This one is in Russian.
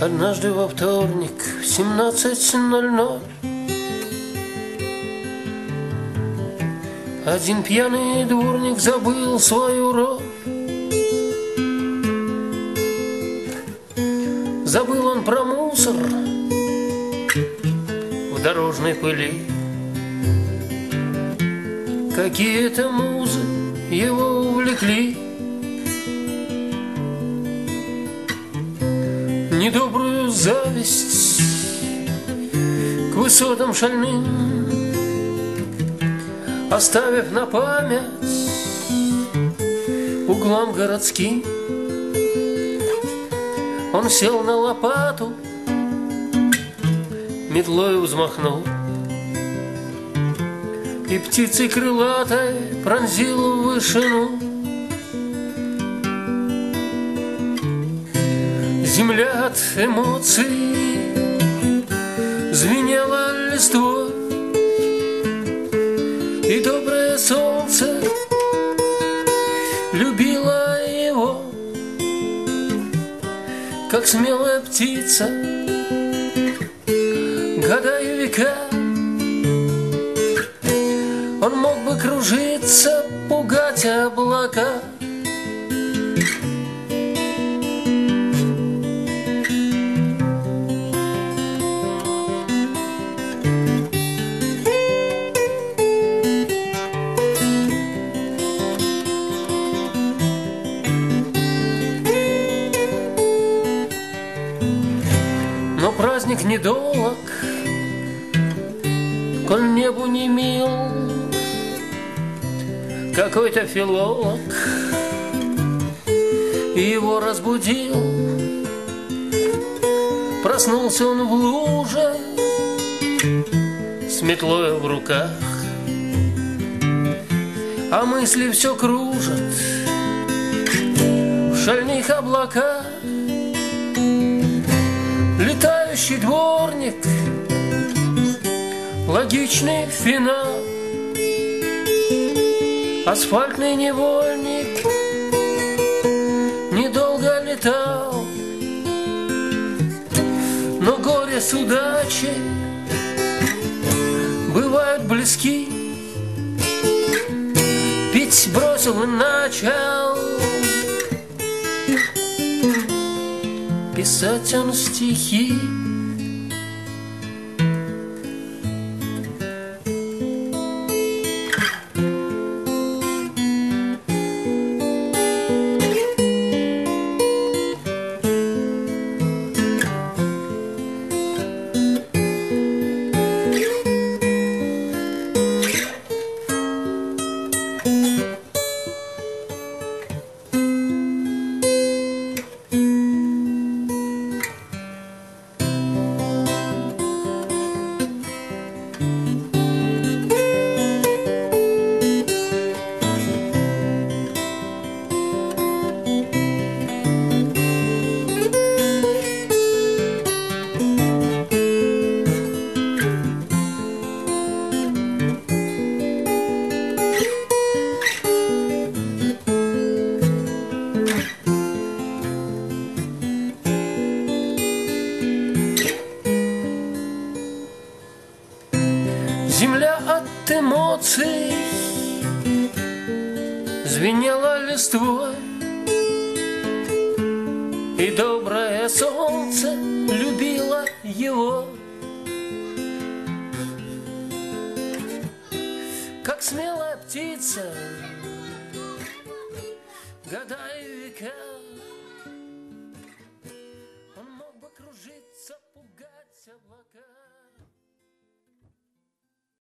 Однажды во вторник в 17:00 один пьяный дворник забыл свою роль. Забыл он про мусор в дорожной пыли. Какие-то музы его увлекли. Недобрую зависть к высотам шальным оставив на память углам городским, он сел на лопату, метлой взмахнул, и птицей крылатой пронзил в вышину. Земля от эмоций звенела листвой, и доброе солнце любило его, как смелая птица, года и века. Он мог бы кружиться, пугать облака. Но праздник недолг, коль небу не мил. Какой-то филолог его разбудил. Проснулся он в луже с метлой в руках, а мысли все кружат в шальных облаках. Летающий дворник, логичный финал, асфальтный невольник недолго летал. Но горе с удачей бывают близки. Пить бросил и начал писать он стихи. Земля от эмоций звенела листвой, и доброе солнце любило его, как смелая птица, года и века.